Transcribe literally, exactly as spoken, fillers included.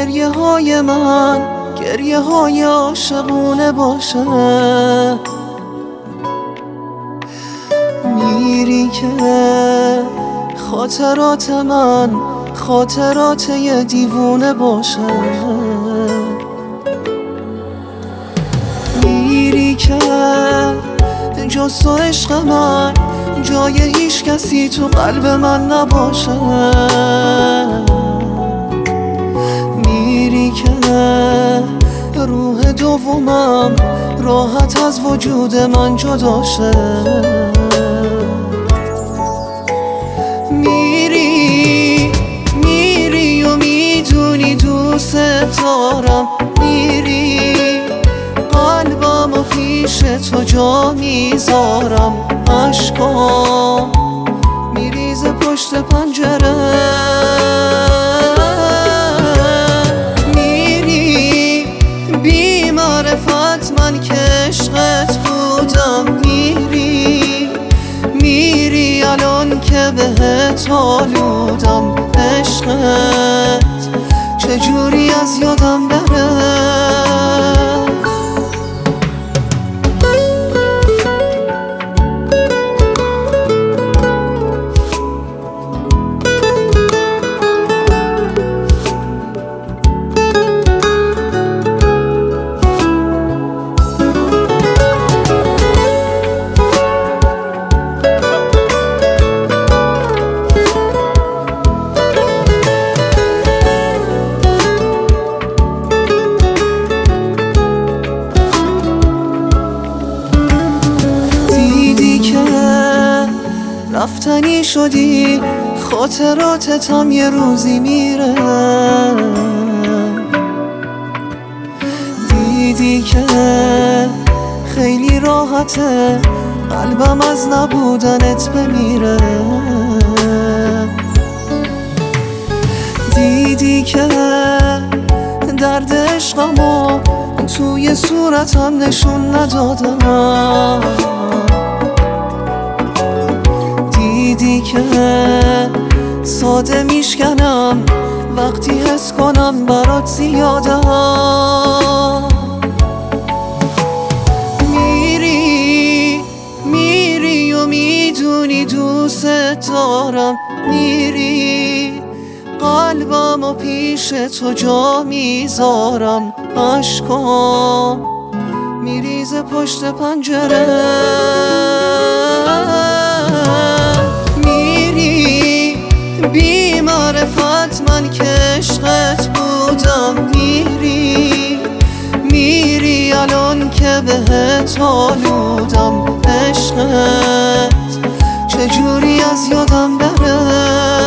گریه های من گریه های عاشقونه باشه. میری که خاطرات من خاطرات یه دیوونه باشه. میری که جز تو عشق من جای هیچ کسی تو قلب من نباشه. میری که روح دومم راحت از وجود من جدا شه. میری میری و میدونی دوست دارم. میری قلبم و پیش تو جا میذارم. عشقام میریزه پشت پنجره. میری بی معرفت من که عشقت بودم. میری میری الان که بهت آلودم. عشقت چجوری از یادم بره. رفتنی شدی خاطراتت هم یه روزی میره. دیدی که خیلی راحته قلبم از نبودنت بمیره. دیدی که درد عشقمو توی صورتم نشون ندادم. دیدی که ساده میشکنم وقتی حس کنم برات زیاده. میری میری و میدونی دوست دارم. میری قلبم و پیش تو جا میذارم. عشقام میریزه پشت پنجره. بی معرفت من که عشقت بودم. میری میری الان که بهت آلودم. عشقت چجوری از یادم بره.